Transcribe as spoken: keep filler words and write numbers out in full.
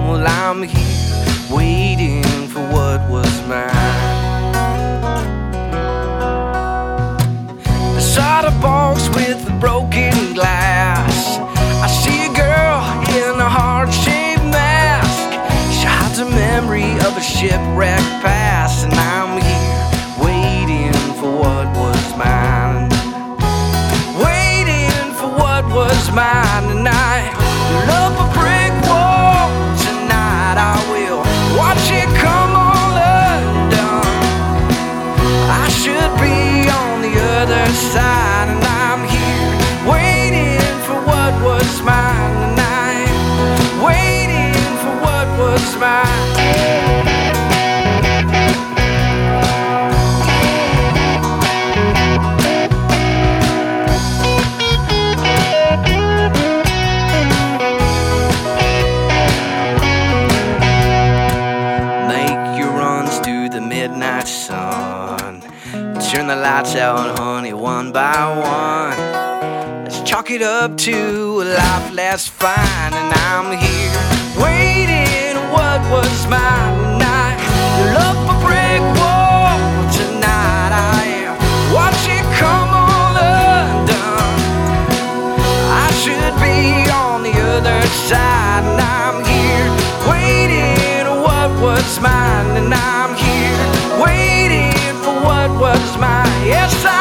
Well, I'm here waiting for what was mine. I saw the box with the broken glass. I see a girl in a heart-shaped mask. She hides a memory of a shipwrecked past, and I'm here waiting for what was mine. Waiting for what was mine tonight. Love a brick wall tonight. I will watch it come all undone. I should be on the other side, and I'm here waiting for what was mine tonight. Waiting for what was mine. Midnight sun, turn the lights out, honey, one by one. Let's chalk it up to a life less fine, and I'm here waiting what was mine tonight. Love a brick wall tonight. I am watch it come all undone. I should be on the other side, and I'm here waiting what was mine, and I'm here waiting for what was mine. Yes, I